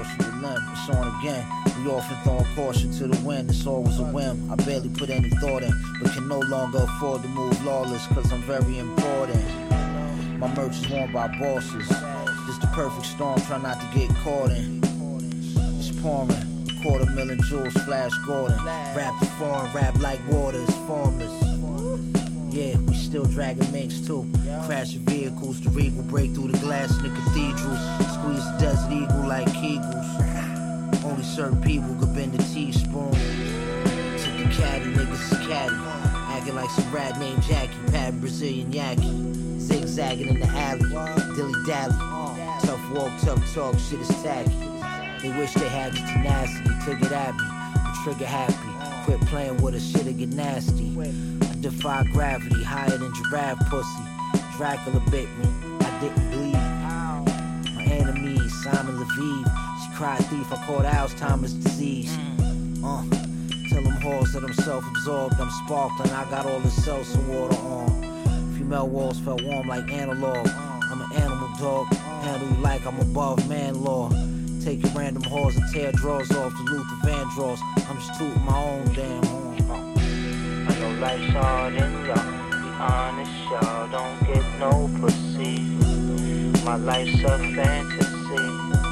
caution to limb, it's on again. We often throwing caution to the wind, it's always a whim. I barely put any thought in, but can no longer afford to move lawless, cause I'm very important. My merch is worn by bosses. This the perfect storm, try not to get caught in. It's pouring, $250,000 jewels, Flash Gordon. Rap the foreign, rap like water, it's formless. Yeah, we still dragging minks too. Crashing vehicles, the regal break through the glass in the cathedrals. Squeeze the desert eagle like Kegels. Only certain people could bend the teaspoon. Took the caddy, niggas is caddy. Acting like some rat named Jackie, patting Brazilian yaki. Zigzagging in the alley, dilly dally. Tough walk, tough talk, shit is tacky. They wish they had the tenacity to get at me. I'm trigger happy, quit playing with us, shit'll get nasty. I defy gravity, higher than giraffe pussy. Dracula bit me, I didn't bleed. My enemy, Simon Leviev. She cried thief, I caught Alzheimer's disease. Tell them whores that I'm self-absorbed, I'm sparkling, I got all the seltzer water on. Female walls felt warm like analog. I'm an animal dog, handle you like I'm above man law. Take your random whores and tear drawers off to Luther Vandross. I'm just tooting my own damn horn. I know life's hard and y'all, be honest, y'all don't get no pussy. My life's a fantasy.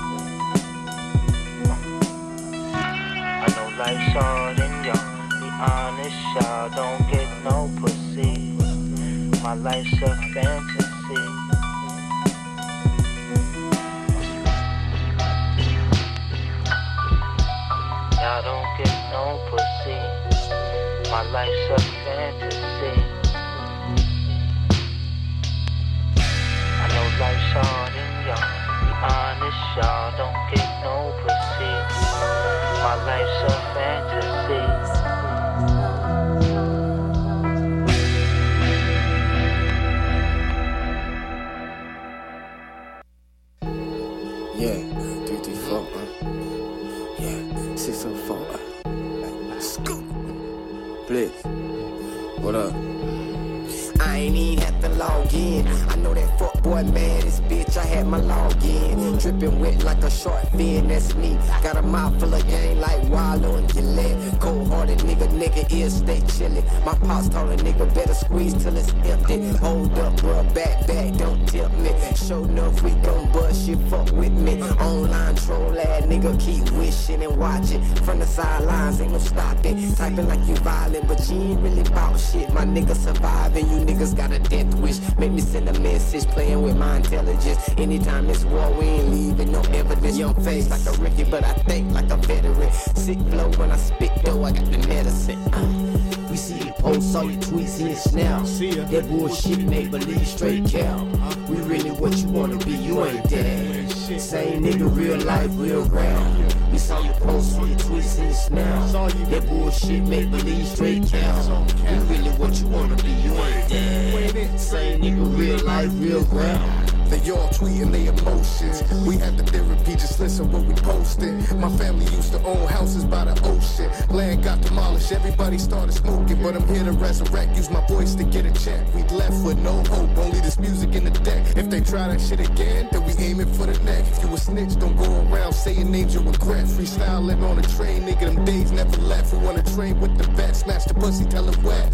I know life's hard and y'all, be honest, y'all don't get no pussy. My life's a fantasy. Y'all don't get no pussy. My life's a fantasy. I know life's hard and y'all, be honest, y'all don't get no pussy. My life's a fantasy. Yeah, 334, yeah, 604, scoop, please, what up? I ain't even have to log in. I know that fuck boy mad as bitch. I had my login. Dripping wet like a shark fin, that's me. Got a mouth full of game like Wallow and Gillette. Cold hearted nigga, ears stay chillin'. My pops told a nigga better squeeze till it's empty. Hold up, bruh, back, don't tip me. Show enough we gon' bust shit, fuck with me. Online troll ass nigga, keep wishing and watching. From the sidelines, ain't no stopping. Typing like you violent, but you ain't really bout shit. My nigga surviving, you niggas got a death wish. Make me send a message, playing with my intelligence. Anytime it's war, we ain't leaving no evidence. Young face like a rookie, but I think like a veteran. Sick flow when I spit, though I got the medicine. We see you post all your tweets in your snap. That bullshit make believe straight cow. We really what you wanna be, you ain't that. Same nigga, real life, real ground. We saw you post all your tweets in your snap. That bullshit make believe straight cow. We really what you wanna be, you ain't that. Same nigga, real life, real ground. They all tweeting their emotions. We had the therapy, just listen what we posted. My family used to own houses by the ocean. Land got demolished, everybody started smoking. But I'm here to resurrect, use my voice to get a check. We left with no hope, only this music in the deck. If they try that shit again, then we aiming for the neck. If you a snitch, don't go around saying names you regret. Freestyling on a train, nigga, them days never left. We wanna train with the vet, smash the pussy, tell it wet.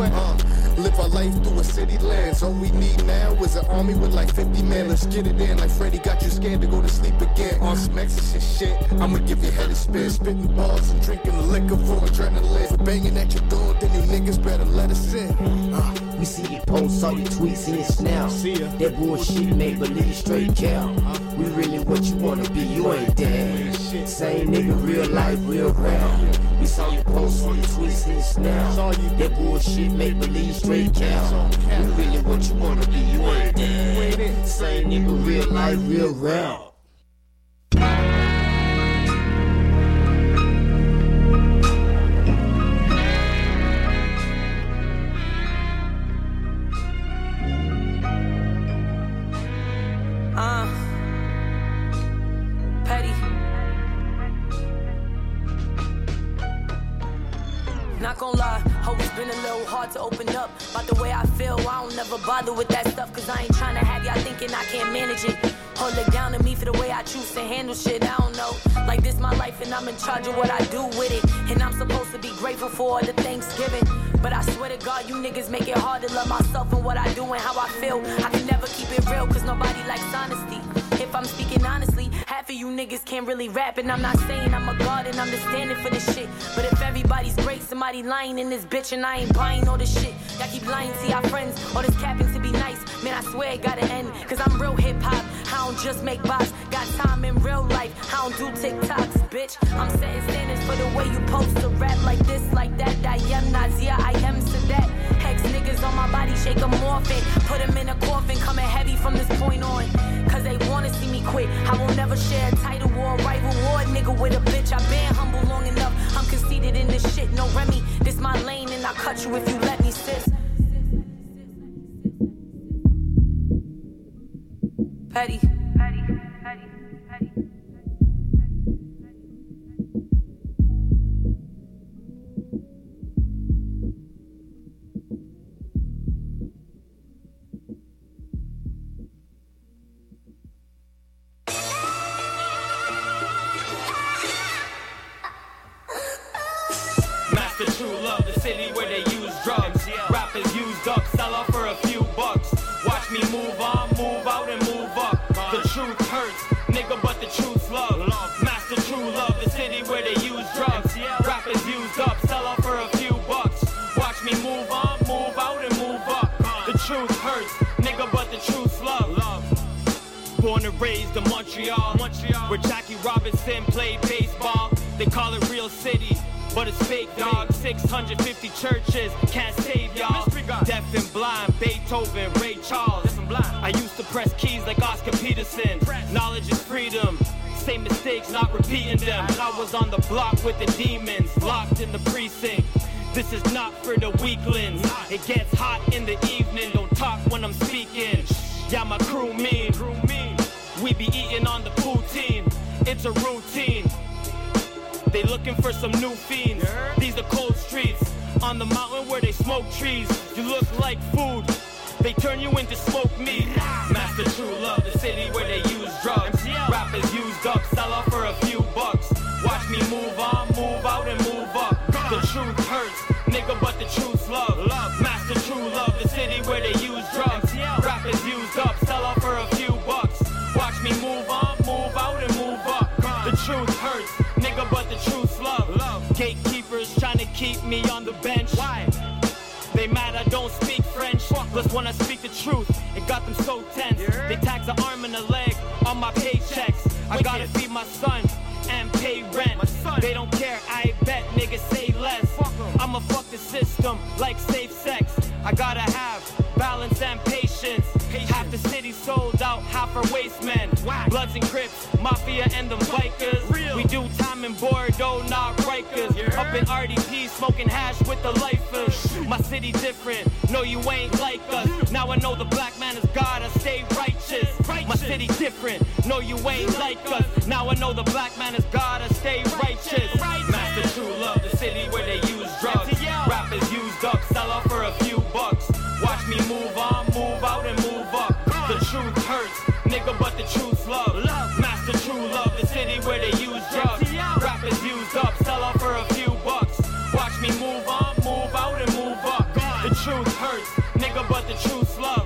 Live our life through a city lands. All we need now is an army with like 50 men. Let's get it in like Freddy got you scared to go to sleep again. On some Mexican shit, I'ma give your head a spin. Spitting balls and drinking the liquor for adrenaline. If we're banging at your door, then you niggas better let us in. We see you post all your tweets in your snap. That bullshit make believe straight cow. We really what you wanna be, you ain't that. Same nigga, real life, real ground. We saw you post all your tweets in your snap. That bullshit make believe straight cow. We really what you wanna be, you ain't that. Same nigga, real life, real ground. Petty. Not gonna lie, always been a little hard to open up about the way I feel. I don't never bother with that stuff, cause I ain't tryna have y'all thinking I can't manage it. Or look down at me for the way I choose to handle shit, I don't know. Like this my life and I'm in charge of what I do with it. And I'm supposed to be grateful for all the Thanksgiving. But I swear to God, you niggas make it hard to love myself and what I do and how I feel. I can never keep it real, cause nobody likes honesty. If I'm speaking honestly, half of you niggas can't really rap. And I'm not saying I'm a god and I'm just standing for this shit. But if everybody's great, somebody lying in this bitch and I ain't buying all this shit. Y'all keep lying to y'all friends, all this capping to be nice. Man, I swear it gotta end, cause I'm real hip-hop. I don't just make bops, got time in real life. I don't do TikToks, bitch. I'm setting standards for the way you post to rap like this, like that. I am Nazia, I am Sadat. Hex niggas on my body, shake them off and put them in a coffin, coming heavy from this point on. Cause they wanna see me quit. I will never share a title or a rival war, nigga with a bitch. I've been humble long enough, I'm conceited in this shit. No Remy, this my lane and I'll cut you if you let me, sis. Petty. Master True Love, the city where they use drugs. Rappers use ducks, sell off for a few bucks. Watch me move on, move out and move up. The truth hurts, nigga, but the truth's love. Master True Love, the city where they use drugs. Rappers used up, sell off for a few bucks. Watch me move on, move out and move up. The truth hurts, nigga, but the truth's love. Born and raised in Montreal, where Jackie Robinson played baseball. They call it Real City, but it's fake, dog. 650 churches can't save y'all. Deaf and blind, Beethoven, Ray Charles. I used to press keys like Oscar Peterson. Knowledge is freedom. Same mistakes, not repeating them. I was on the block with the demons, locked in the precinct. This is not for the weaklings. It gets hot in the evening. Don't talk when I'm speaking. Yeah, my crew mean. We be eating on the poutine. It's a routine. They looking for some new fiends. These are cold streets on the mountain where they smoke trees. You look like food, they turn you into smoked meat. Master True Love, the city where they use drugs. Rappers use ducks, sell off for a few bucks. Watch me move on, move out and move up. The truth hurts, nigga, but the truth's love. Master True Love, the city where they use drugs. Rappers use ducks, sell off for a few bucks. Watch me move on, move out and move up. The truth hurts, nigga, but the truth's love. Gatekeepers trying to keep me on the bench. Why? They mad I don't speak French. Plus when I speak the truth, it got them so tense. They tax an arm and a leg on my paychecks. I gotta feed my son and pay rent. They don't care, I bet niggas say less. I'ma fuck the system like safe sex. I gotta have balance and patience. Half the city sold out, half are waste men. Bloods and Crips, Mafia and them bikers. We do time in Bordeaux, not Rikers. Up in RDP, smoking hash with the lifers. My city different, no you ain't like us. Now I know the black man is God, I stay righteous. My city different, no you ain't like us. Now I know the black man is God, I stay righteous. Master True Love, the city where they use drugs. Rappers use ducks, sell off for a few bucks. Watch me move on, move out and move up. The truth hurts, nigga, but the truth's love. Master True Love, the city where they use drugs. Rappers used up, sell off for a few bucks. Watch me move on, move out and move up. The truth hurts, nigga, but the truth's love.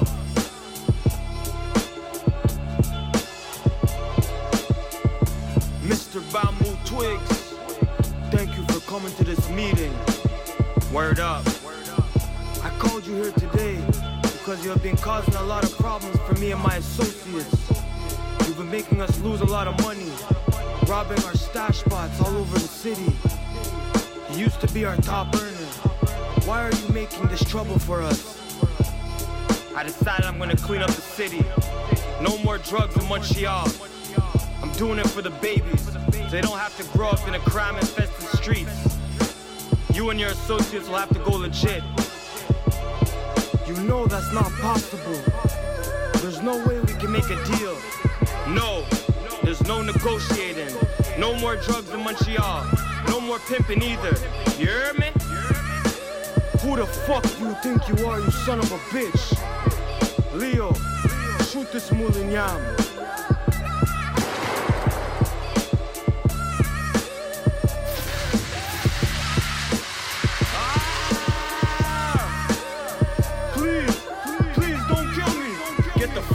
Mr. Bamboo Twigs, thank you for coming to this meeting. Word up. I called you here today because you have been causing a lot of problems for me and my associates. You've been making us lose a lot of money, robbing our stash spots all over the city. You used to be our top earner. Why are you making this trouble for us? I decided I'm gonna clean up the city. No more drugs in Montreal. I'm doing it for the babies, so they don't have to grow up in a crime-infested streets. You and your associates will have to go legit. You know that's not possible. There's no way we can make a deal. No, there's no negotiating. No more drugs in Montreal. No more pimping either. You hear me? Who the fuck do you think you are, you son of a bitch? Leo, shoot this Moulignam.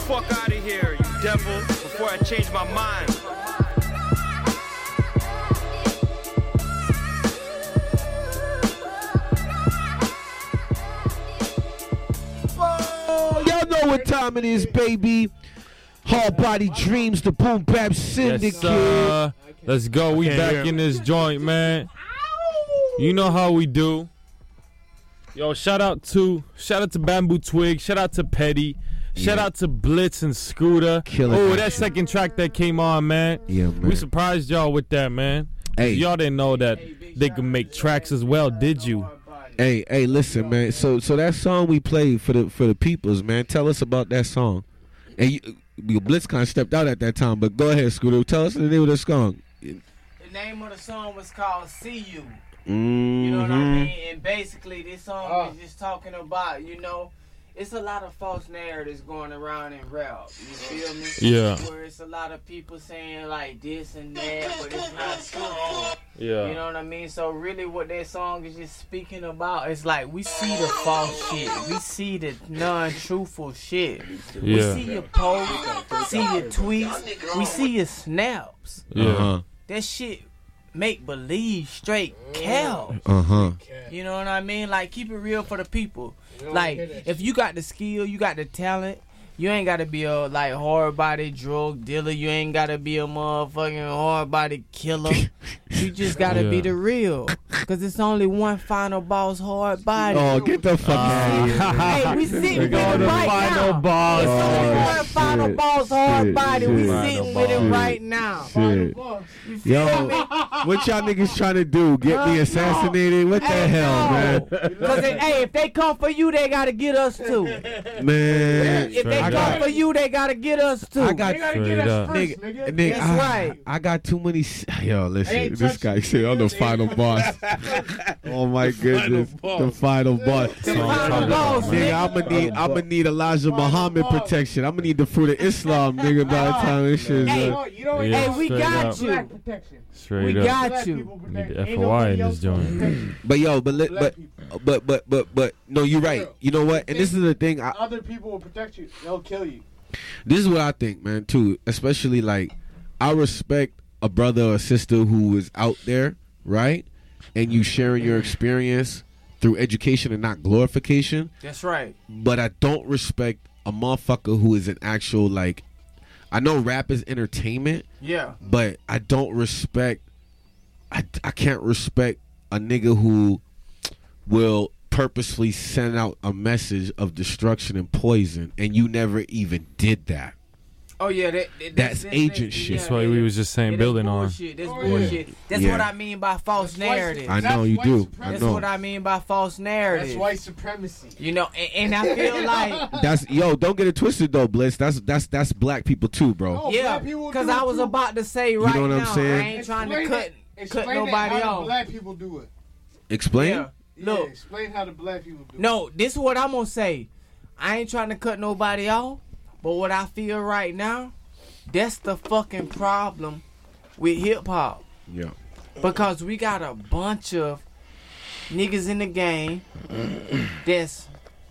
fuck out of here, you devil, before I change my mind. Oh, y'all know what time it is, baby. Hard Body Dreams, the Boom Bap Syndicate. Yes, let's go. We back in this joint, man. You know how we do. Yo, shout out to Bamboo Twig. Shout out to Petty. Shout out to Blitz and Scooter. Oh, that second track that came on, man. Yeah, man. We surprised y'all with that, man. Hey, y'all didn't know that they could make tracks as well, did you? Hey, listen, man. So that song we played for the peoples, man. Tell us about that song. And Blitz kind of stepped out at that time, but go ahead, Scooter. Tell us the name of the song. The name of the song was called "See You." Mm-hmm. You know what I mean? And basically, this song is just talking about, it's a lot of false narratives going around in rap. You feel me? Yeah. Where it's a lot of people saying like this and that, but it's not truthful. Yeah. You know what I mean? So really what that song is just speaking about is like we see the false shit. We see the non-truthful shit. We see your posts, see your tweets, we see your snaps. Yeah. That shit make believe straight cow. You know what I mean? Like keep it real for the people. Like if you got the skill, you got the talent, you ain't gotta be a like hard body drug dealer. You ain't gotta be a motherfucking hard body killer. You just gotta be the real. Cause it's only one final boss hard body. Oh, get the fuck out of here. Hey, we sitting with it right now. Boss. It's only one final boss hard body. We Shit. sitting with it right now. Shit. You feel me? What y'all niggas trying to do? Get me assassinated? What the hell, man? Cause if they come for you, they gotta get us too. Man, If they come for you, they gotta get us too. I got they gotta get us first, nigga. That's right. I got too many. Yo, listen, this guy said I'm the final boss. Oh my goodness, the final boss. Nigga, I'ma need Elijah Muhammad protection. I'ma need the fruit of Islam, nigga. By the time this shit is Hey, we got you. Straight we up. got you. We need the FOI in this joint. But no, you're right. You know what? And this is the thing. Other people will protect you. They'll kill you. This is what I think, man. Too, especially like I respect a brother or sister who is out there, right? And you sharing your experience through education and not glorification. That's right. But I don't respect a motherfucker who is an actual like. I know rap is entertainment. Yeah. But I don't respect. I can't respect a nigga who will purposely send out a message of destruction and poison, and you never even did that. Oh yeah, that's agent shit. That's why we was just saying building on. That's bullshit. That's what I mean by false narrative. I know you do. That's what I mean by false narrative. That's white supremacy. You know, and I feel like don't get it twisted though, Blitz. That's black people too, bro. Oh, yeah, because I was about to say right now. You know what I'm saying? I ain't trying to cut nobody off. Black people do it. Explain. Yeah. Look, explain how the black people do it. No, this is what I'm gonna say. I ain't trying to cut nobody off. But what I feel right now, that's the fucking problem with hip hop. Yeah. Because we got a bunch of niggas in the game that's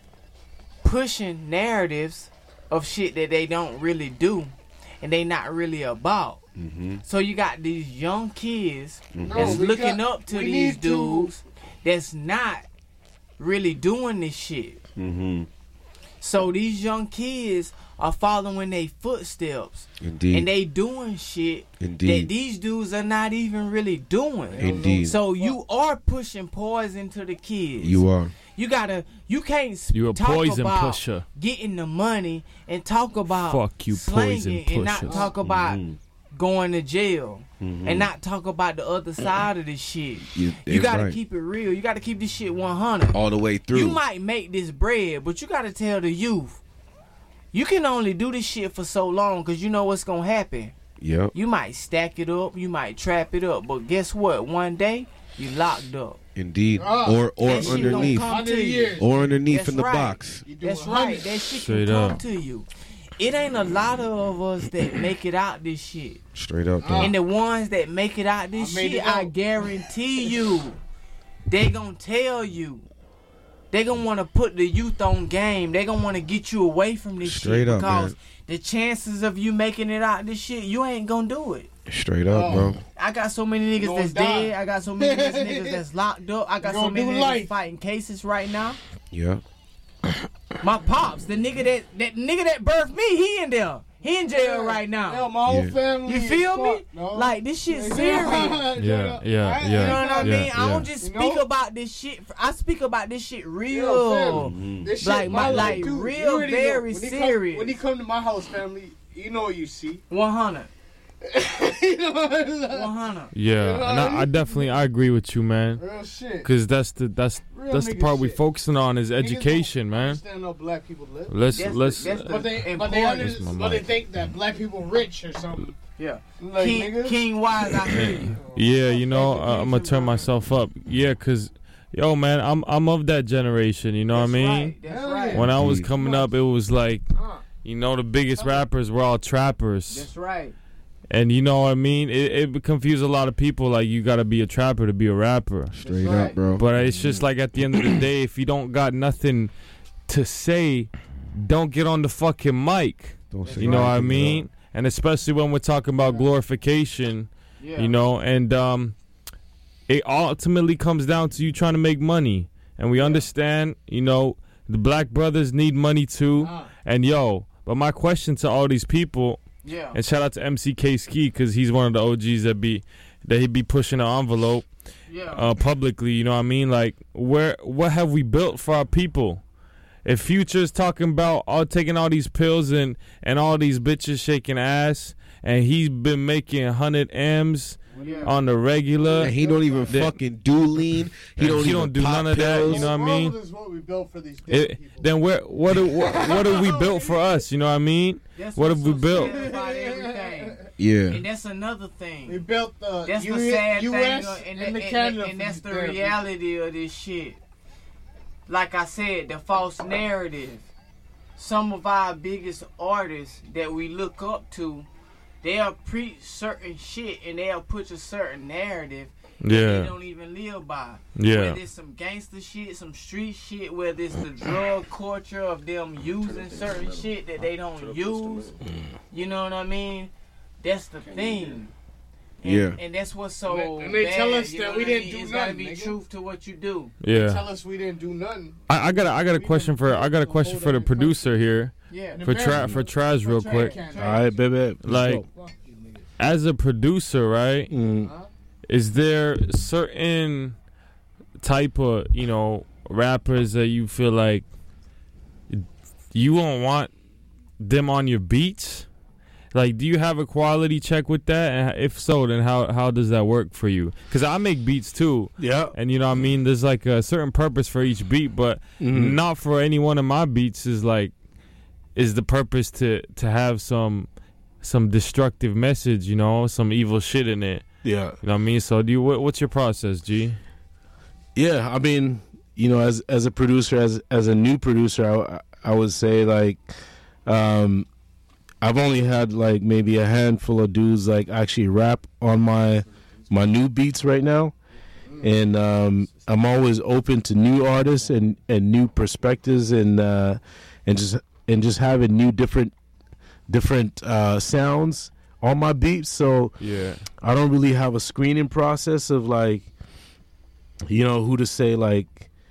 pushing narratives of shit that they don't really do and they not really about. Mm-hmm. So you got these young kids that's looking up to these dudes that's not really doing this shit. Mm-hmm. So these young kids are following their footsteps. Indeed. And they doing shit that these dudes are not even really doing. Indeed. So you are pushing poison to the kids. You are. You can't you a talk poison about pusher. Getting the money and talk about fuck you poison and not talk about going to jail and not talk about the other side of this shit. You gotta keep it real. You gotta keep this shit 100 all the way through. You might make this bread, but you gotta tell the youth you can only do this shit for so long because you know what's gonna happen. Yep. You might stack it up, you might trap it up, but guess what? One day you locked up. Indeed. Or underneath. Or underneath That's in the right. box. That's right. That shit Straight can come up. to you. It ain't a lot of us that make it out this shit. Straight up though. And the ones that make it out this shit, I guarantee you, they gonna tell you they gonna want to put the youth on game. They gonna want to get you away from this Straight shit up, because man. the chances of you making it out this shit, you ain't gonna do it. Straight up, bro. I got so many niggas that's dead. I got so many niggas that's locked up. I got so many niggas fighting cases right now. Yeah. My pops, the nigga that birthed me, he in there. He in jail right now. Yeah, my whole family. You feel me? No. Like, this shit serious. Yeah. You know what I mean? I don't just speak about this shit. I speak about this shit real. This shit, like, real, very serious. When he come to my house, family, you know what you see. 100. 100. Yeah, and I definitely agree with you, man. Real shit. Cause that's the part we focusing on is education, man. Understand how black people live. Let's. But they think that black people rich or something. Yeah. Like, King Wise, I hear you. Yeah, you know, I'm gonna turn myself up. Yeah, cause yo, man, I'm of that generation. You know what I mean? That's right. When I was coming up, it was like, you know, the biggest rappers were all trappers. That's right. And you know what I mean? It confused a lot of people. Like, you got to be a trapper to be a rapper. Straight up, bro. But it's just like at the end of the day, if you don't got nothing to say, don't get on the fucking mic. Don't say you know what I anything, mean? And especially when we're talking about glorification, you know, and it ultimately comes down to you trying to make money. And we understand, you know, the black brothers need money too. And yo, but my question to all these people, and shout out to MCK Ski because he's one of the OGs that he be pushing the envelope publicly. You know what I mean? Like, what have we built for our people? If Future's talking about taking all these pills and all these bitches shaking ass, and he's been making 100 M's on the regular, and he don't even fucking do lean. He don't do none of that. You know what I mean? This is what we built for these then what have we built for us? You know what I mean? What have we built? Yeah. And that's another thing. We built the that's the sad US thing, and the Canada, and that's the reality of this shit. Like I said, the false narrative. Some of our biggest artists that we look up to, they'll preach certain shit and they'll push a certain narrative that they don't even live by. Whether it's some gangster shit, some street shit, whether it's the drug culture of them using certain shit that they don't use. You know what I mean? That's the thing. And that's what's so and they bad, tell us you that know we what I didn't mean? do It's nothing. gotta be truth to what you do. Yeah. They tell us we didn't do nothing. I got a question for the producer here. For Traz real quick. All right, baby. Like, as a producer, right? Is there certain type of, you know, rappers that you feel like you won't want them on your beats? Like, do you have a quality check with that? And if so, then how does that work for you? Because I make beats too. Yeah. And you know what I mean? There's like a certain purpose for each beat, but not for any one of my beats is the purpose to have some destructive message, you know, some evil shit in it. Yeah. You know what I mean? So what's your process, G? Yeah, I mean, you know, as a producer, as a new producer, I would say like I've only had like maybe a handful of dudes like actually rap on my new beats right now, and I'm always open to new artists and new perspectives and just having new different sounds on my beats. So I don't really have a screening process of like, you know, who to say like,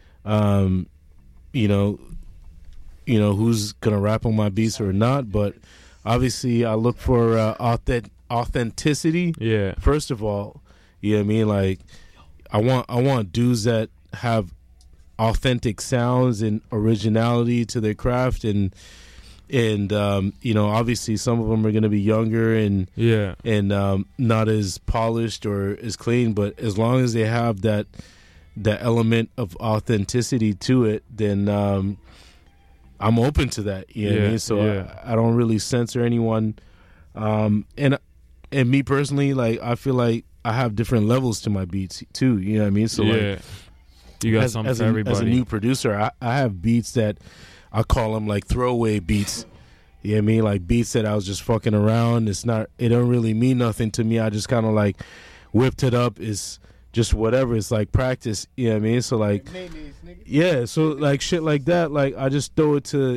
you know who's gonna rap on my beats or not, but obviously I look for authenticity. Yeah. First of all, you know what I mean? Like I want dudes that have authentic sounds and originality to their craft, and you know, obviously some of them are gonna be younger and not as polished or as clean, but as long as they have that element of authenticity to it, then I'm open to that. You know what I mean? So I don't really censor anyone. And me personally, like I feel like I have different levels to my beats too. You know what I mean? So like, you got something for everybody. As a new producer, I have beats that I call them like throwaway beats. You know what I mean? Like beats that I was just fucking around. It don't really mean nothing to me. I just kind of like whipped it up. It's, just whatever. It's like practice. You know what I mean? So like, yeah. So like shit like that. Like I just throw it to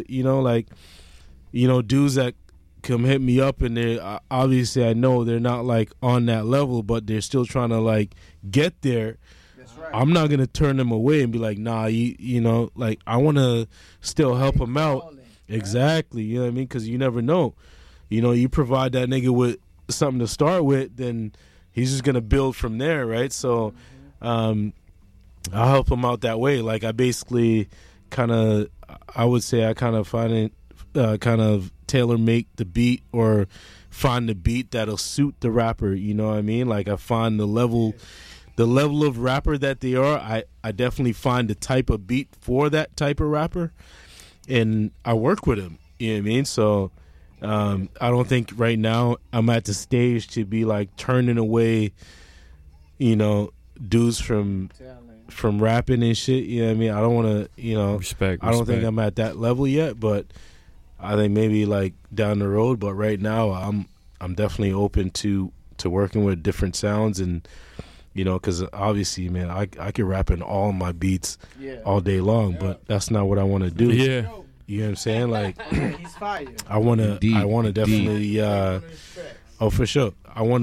dudes that come hit me up, and they obviously I know they're not like on that level, but they're still trying to like get there. Right. I'm not gonna turn them away and be like, nah, you know, like I want to still help them out. Exactly, you know what I mean? Because you never know. You know, you provide that nigga with something to start with, then he's just gonna build from there, right? So, I'll help him out that way. Like I basically I would say I kind of find it, kind of tailor make the beat or find the beat that'll suit the rapper. You know what I mean? Like I find the level of rapper that they are. I definitely find the type of beat for that type of rapper, and I work with him. You know what I mean? So I don't think right now I'm at the stage to be like turning away, you know, dudes from rapping and shit. You know what I mean? I don't want to, you know, respect. I don't think I'm at that level yet, but I think maybe like down the road. But right now I'm definitely open to working with different sounds, and you know, because obviously, man, I could rap in all my beats all day long, but that's not what I want to do. Yeah, you know what I'm saying? Like, he's fire. I want to definitely. Oh, for sure. I want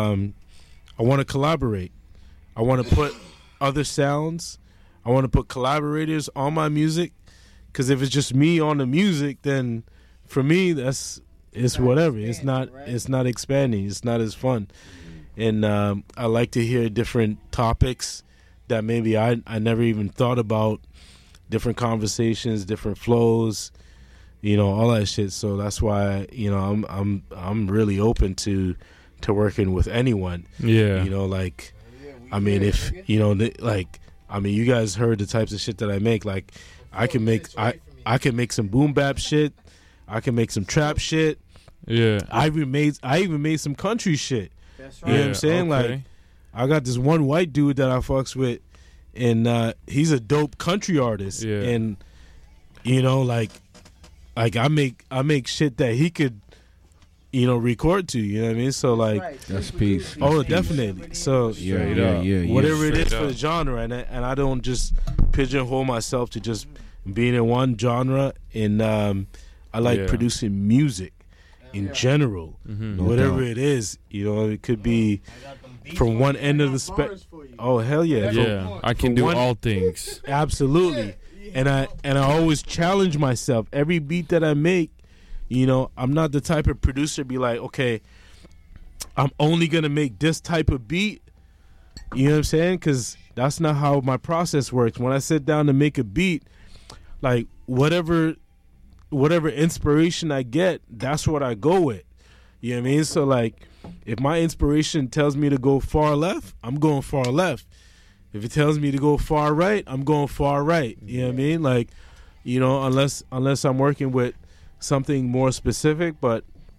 to collaborate. I want to put other sounds. I want to put collaborators on my music, because if it's just me on the music, then for me it's whatever. It's not expanding. It's not as fun. And I like to hear different topics that maybe I never even thought about, different conversations, different flows, you know, all that shit. So that's why, you know, I'm really open to working with anyone. Yeah. You know, like, I mean, if, you know, like, I mean, you guys heard the types of shit that I make. Like, I can make some boom bap shit. I can make some trap shit. Yeah. I even made some country shit. That's right. You know what I'm saying? Okay. Like, I got this one white dude that I fucks with, and he's a dope country artist. Yeah. And you know, like I make shit that he could, you know, record to. You know what I mean? So like, that's peace. Oh, definitely. So yeah. Whatever it is for the genre, and I don't just pigeonhole myself to just being in one genre. And I like producing music in general, whatever it is, you know, it could be from one end of the spectrum. Oh hell yeah! Yeah, I can do all things. Absolutely, and I always challenge myself. Every beat that I make, you know, I'm not the type of producer to be like, okay, I'm only gonna make this type of beat. You know what I'm saying? Because that's not how my process works. When I sit down to make a beat, like whatever inspiration I get, that's what I go with. You know what I mean? So like, if my inspiration tells me to go far left, I'm going far left. If it tells me to go far right, I'm going far right. You know what I mean? Like, you know, unless I'm working with something more specific, but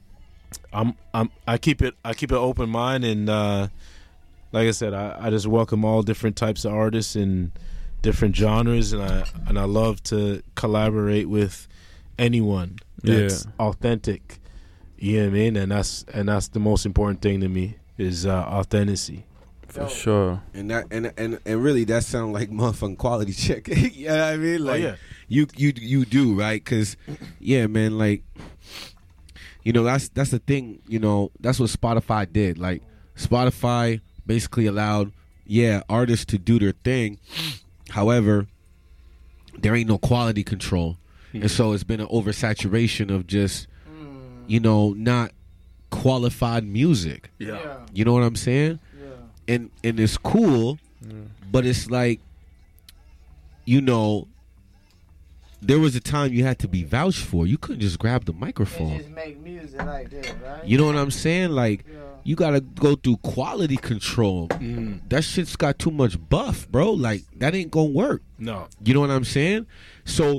I keep it open mind, and like I said, I just welcome all different types of artists and different genres, and I love to collaborate with anyone that's authentic. You know what I mean? And that's the most important thing to me is authenticity. For sure. And that and really that sounds like motherfucking quality check. You know what I mean? Like you do, right? Cuz yeah, man, like, you know, that's the thing, you know, that's what Spotify did. Like, Spotify basically allowed artists to do their thing. However, there ain't no quality control. And so it's been an oversaturation of just, you know, not qualified music. Yeah. You know what I'm saying? Yeah. And it's cool, but it's like, you know, there was a time you had to be vouched for. You couldn't just grab the microphone. And just make music like that, right? You know what I'm saying? Like, you got to go through quality control. That shit's got too much buff, bro. Like, that ain't going to work. No. You know what I'm saying? So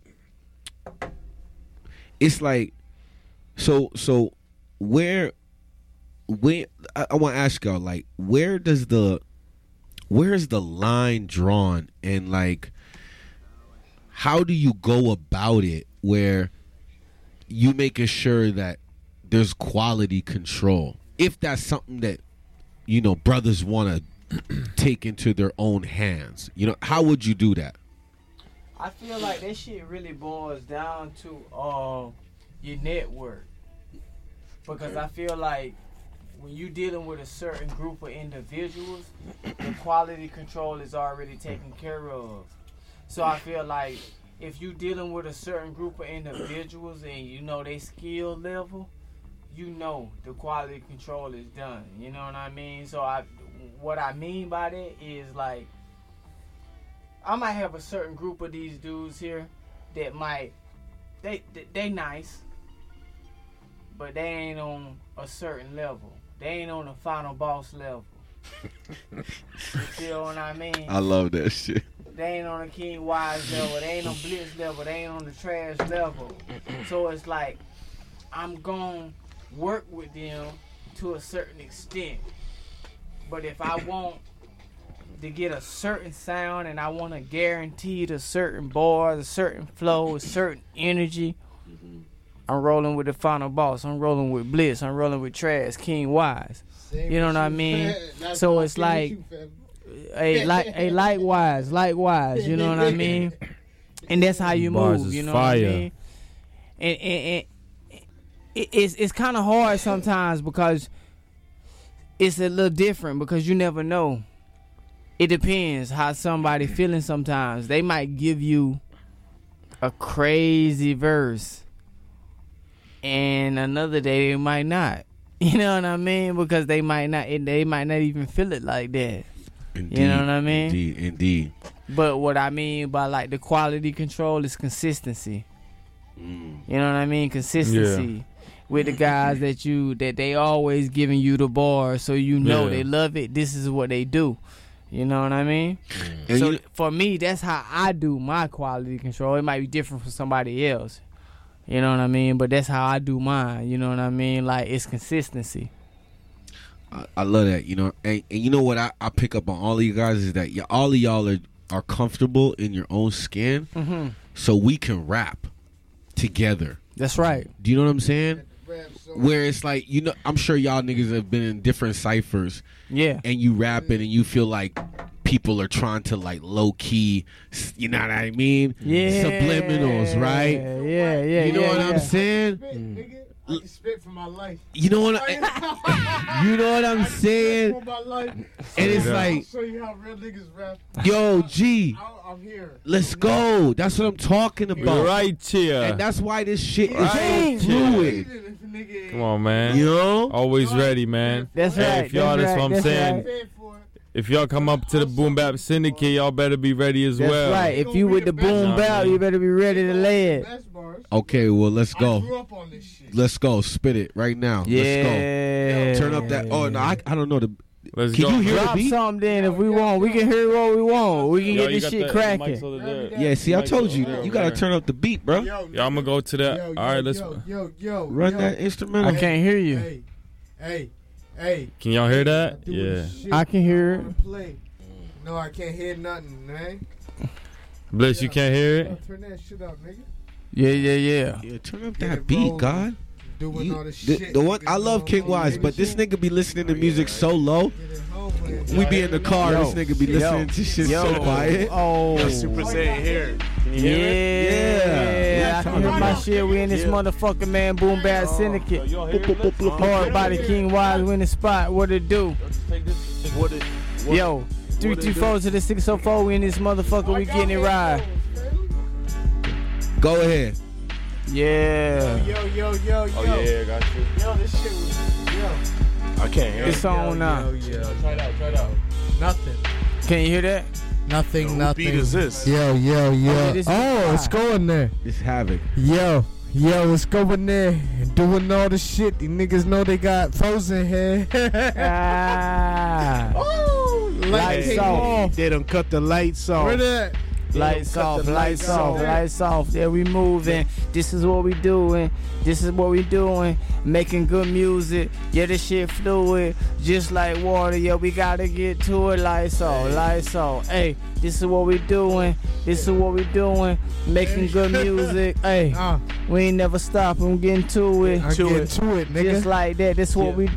it's like, so where I want to ask y'all, like, where is the line drawn, and like, how do you go about it where you making sure that there's quality control? If that's something that, you know, brothers want to take into their own hands? You know, how would you do that? I feel like that shit really boils down to your network. Because I feel like when you dealing with a certain group of individuals, the quality control is already taken care of. So I feel like if you dealing with a certain group of individuals and you know they skill level, you know the quality control is done. You know what I mean? So what I mean by that is like, I might have a certain group of these dudes here that might, they nice, but they ain't on a certain level. They ain't on the final boss level. You feel what I mean? I love that shit. They ain't on the King Wise level. They ain't on Blitz level. They ain't on the Trash level. So it's like, I'm going to work with them to a certain extent. But if I want to get a certain sound and I want to guarantee a certain bars, a certain flow, a certain energy, I'm rolling with the final boss. I'm rolling with Blitz. I'm rolling with Trash, King Wise. You know what I mean? So it's like, likewise. You know what I mean? And that's how you move. You know what I mean? And it's kind of hard sometimes because it's a little different because you never know. It depends how somebody feeling sometimes. They might give you a crazy verse and another day they might not. You know what I mean? Because they might not even feel it like that. Indeed, you know what I mean? Indeed. But what I mean by like the quality control is consistency. You know what I mean? Consistency with the guys that they always giving you the bar, so you know they love it. This is what they do. You know what I mean? So for me, that's how I do my quality control. It might be different for somebody else. You know what I mean? But that's how I do mine. You know what I mean? Like, it's consistency. I love that, you know. And you know what I pick up on all of you guys is that all of y'all are comfortable in your own skin, so we can rap together. That's right. Do you know what I'm saying? Where it's like, you know, I'm sure y'all niggas have been in different ciphers. Yeah. And you rapping and you feel like people are trying to like low key, you know what I mean? Yeah. Subliminals, right? Yeah. You know what I'm saying? I can spit for my life. You know what I'm saying? For my life. And it's like, I'll show you how real niggas rap. Yo, G, I'm here. let's go. That's what I'm talking about. Right here. And that's why this shit is Right so fluid. Come on, man. You know? Always ready, man. That's Hey, right. if y'all, that's what I'm saying. Paid for it. If y'all come up to the Boom Bap Syndicate, y'all better be ready as That's well. right. If you with the boom bap, you better be ready to lay it. Best bars. Okay, well, let's I grew go. up on this shit. Let's go. Spit it right now. Yeah. Let's go. Turn up that. Oh, no, I don't know. Let's Can go. you hear the Drop beat? something then if we want. We can hear what we want. We can Yo, get you this got shit the cracking. mics over there. Yeah, see, I Mics told over you. there, You got to over turn up the beat, bro. Yeah, I'm going to go to that. All right, let's. Run that instrumental. I can't hear you. Hey. Can y'all hear that? I do Yeah. this shit. I can hear it. I wanna play. No, I can't hear nothing, man. Bless, you can't hear it? Turn that shit up, nigga. Yeah. Yeah, turn up that beat, God. Doing all the shit. The one I love King Wise, but this nigga be listening to music so low. We be in the car, this nigga be listening to shit so quiet. Oh. Super Saiyan here. Can you hear it? Yeah. I can hear my shit. We in this motherfucking man Boom Bap Syndicate. Hard body King Wise win the spot. What it do? Yo. 324 to the 604. We in this motherfucker. We getting it right. Go ahead. Yeah. Yo. Oh, yeah, I got you. Yo, this shit was. Yo. I can't hear It's it. on now. Try it out. Nothing. Can you hear that? Nothing. What beat is this? Yo. Okay, this is It's going there. It's Havoc. Yo, it's going there. Doing all the shit. These niggas know they got frozen hair. Ah. Lights Lights off. They done cut the lights off. Where that? Lights off. Lights off. There we moving. This is what we doing. Making good music. Yeah, this shit fluid. Just like water. Yeah, we gotta get to it. Lights off. Hey, this is what we doing. Making good music. Hey, we ain't never stopping. Getting to it. Get to it, nigga. Just like that. This is what we